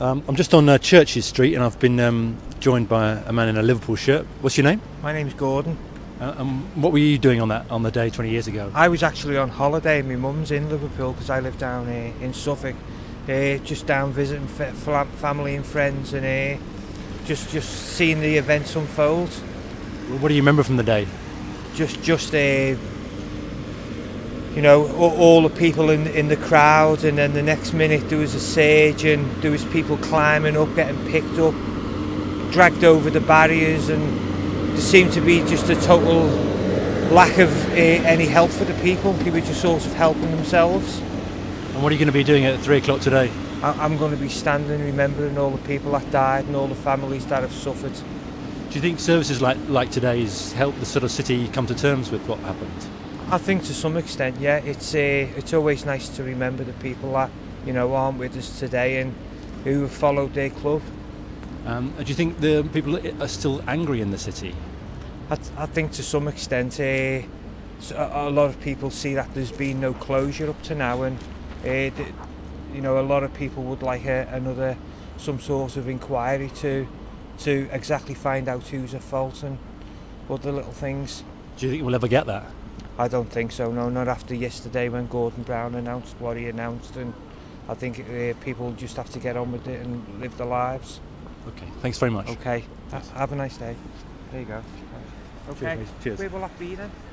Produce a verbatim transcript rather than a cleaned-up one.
Um, I'm just on uh, Churches Street, and I've been um, joined by a man in a Liverpool shirt. What's your name? My name's Gordon. Uh, um, what were you doing on that on the day twenty years ago? I was actually on holiday. My mum's in Liverpool because I live down here in Suffolk. Uh, just down visiting fa- family and friends, and uh, just just seeing the events unfold. What do you remember from the day? Just just uh, you know, all, all the people in in the crowd, and then the next minute there was a surge, and there was people climbing up, getting picked up, dragged over the barriers, and there seemed to be just a total lack of uh, any help for the people. They were just sort of helping themselves. And what are you going to be doing at three o'clock today? I, I'm going to be standing remembering all the people that died and all the families that have suffered. Do you think services like like today's help the sort of city come to terms with what happened? I think to some extent, yeah. It's uh, it's always nice to remember the people that, you know, aren't with us today and who have followed their club. Um, do you think the people are still angry in the city? I, th- I think to some extent, uh, a, a lot of people see that there's been no closure up to now, and uh, th- you know, a lot of people would like a, another some sort of inquiry to to exactly find out who's at fault and other little things. Do you think we'll ever get that? I don't think so, no, not after yesterday when Gordon Brown announced what he announced, and I think uh, people just have to get on with it and live their lives. Okay, thanks very much. Okay, ha- have a nice day. There you go. Okay, Cheers. Cheers. where will that be then?